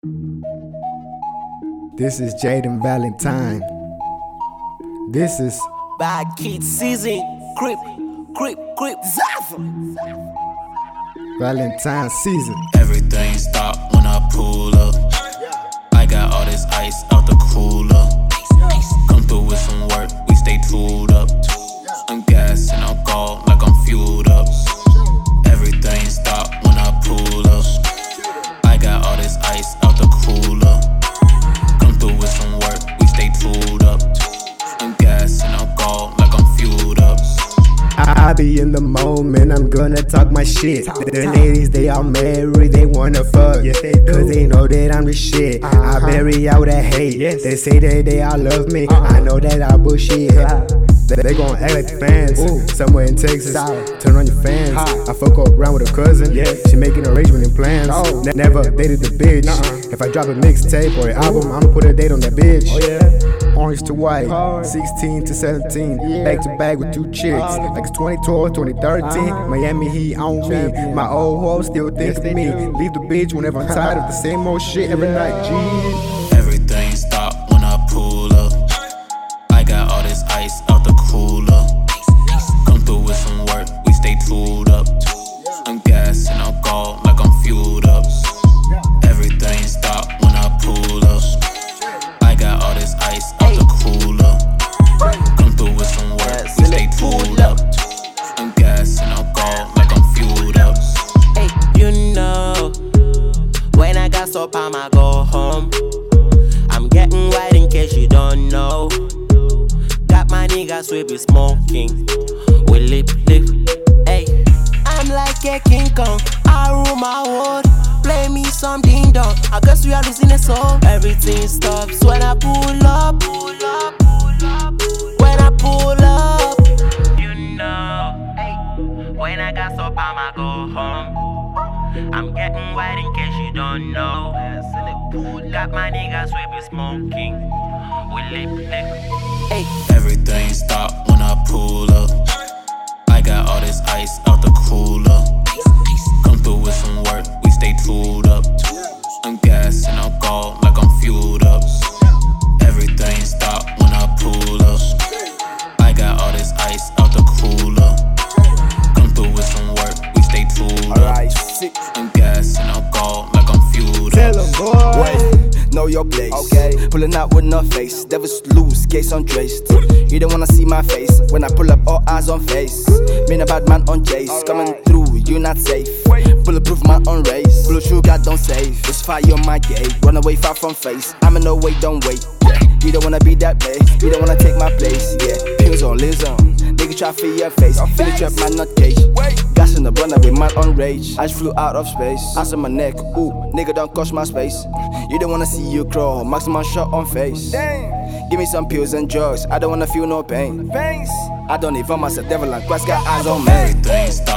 This is Jaden Valentine. This is Bad Kid Season. Creep, Zaffa. Valentine season. Everything stop when I pull up. I got all this ice out the cooler. Come through with some work, we stay tooled up. I'm gas and I'm gone like I'm fueled up. Everything stop when I pull up. I got all this ice out the cooler. Come through with some work, we stay tooled up. I'm gas and I'm gone like I'm fueled up. I be in the moment, I'm gonna talk my shit. The ladies, they all married, they wanna fuck. Yes, they do. Cause they know that I'm the shit. I bury out that hate. Yes. They say that they all love me. I know that I bullshit. They gon' act like fans. Somewhere in Texas, turn on your fans. I fuck around with a cousin. She making arrangement and plans. Never dated the bitch. If I drop a mixtape or an album, I'ma put a date on that bitch. Orange to white, 16 to 17, back to back with 2 chicks. Like it's 2012, 2013, Miami Heat on me. My old hoes still think of me. Leave the bitch whenever I'm tired of the same old shit every night. G. Everything stop when I pull up. I got all this ice out the cooler. Come through with some work, we stay tooled up. I'm gas and I'm gone like I'm fueled up. Everything stop when I pull up. I got all this ice out the cooler. Come through with some work, we stay tooled up. I'm gas and I'm gone like I'm fueled up. Hey, you know, when I got so palm, I go home. I'm getting white in case you don't know. Got my niggas, we be smoking. We lip. Hey, I'm like a King Kong. I rule my world. Play me some ding dong. I guess we are losing a soul. Everything stops when I pull up. When I pull up, you know. Hey, when I got so palm, I go home. I'm getting white in case you don't know. Got my niggas, we be smoking. We lip. Hey. Everything stop when I pull up. I got all this ice out the cooler. Come through with some work, we stay tooled up. I'm gas and I'm gone like I'm fueled up. Everything stop when I pull up. I got all this ice out the cooler. Come through with some work, we stay tooled up. I'm gas and I'm gone like I'm fueled up. Wait, know your place. Okay. Pulling out with no face. Devils loose, case untraced. You don't wanna see my face. When I pull up, all eyes on face. Mean a bad man on chase. Coming through, you not safe. Bulletproof man on race. Blue sugar don't save. It's fire on my gate. Run away far from face. I'm in no way, don't wait. Yeah. You don't wanna be that play. You don't wanna take my place. Yeah. Pills on, liz on. Nigga try for your face. Feel the trap, man, not cage. Gas in the burner with man on rage. I just flew out of space. Ice on my neck. Ooh, nigga don't cost my space. You don't wanna see you crawl. Maximum shot on face. Give me some pills and drugs. I don't wanna feel no pain. I don't even myself devil and Christ got eyes on me. Everything stop